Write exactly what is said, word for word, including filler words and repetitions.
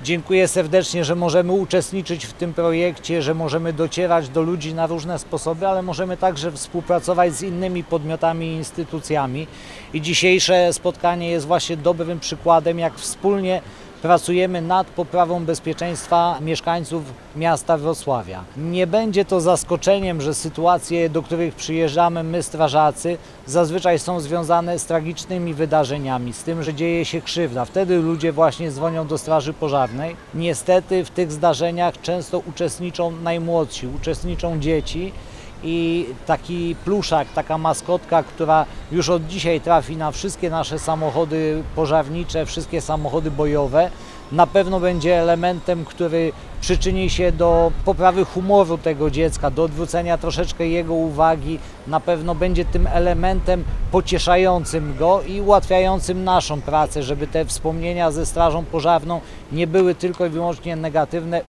Dziękuję serdecznie, że możemy uczestniczyć w tym projekcie, że możemy docierać do ludzi na różne sposoby, ale możemy także współpracować z innymi podmiotami i instytucjami. I dzisiejsze spotkanie jest właśnie dobrym przykładem, jak wspólnie pracujemy nad poprawą bezpieczeństwa mieszkańców miasta Wrocławia. Nie będzie to zaskoczeniem, że sytuacje, do których przyjeżdżamy my, strażacy, zazwyczaj są związane z tragicznymi wydarzeniami, z tym, że dzieje się krzywda. Wtedy ludzie właśnie dzwonią do Straży Pożarnej. Niestety w tych zdarzeniach często uczestniczą najmłodsi, uczestniczą dzieci. I taki pluszak, taka maskotka, która już od dzisiaj trafi na wszystkie nasze samochody pożarnicze, wszystkie samochody bojowe, na pewno będzie elementem, który przyczyni się do poprawy humoru tego dziecka, do odwrócenia troszeczkę jego uwagi. Na pewno będzie tym elementem pocieszającym go i ułatwiającym naszą pracę, żeby te wspomnienia ze Strażą Pożarną nie były tylko i wyłącznie negatywne.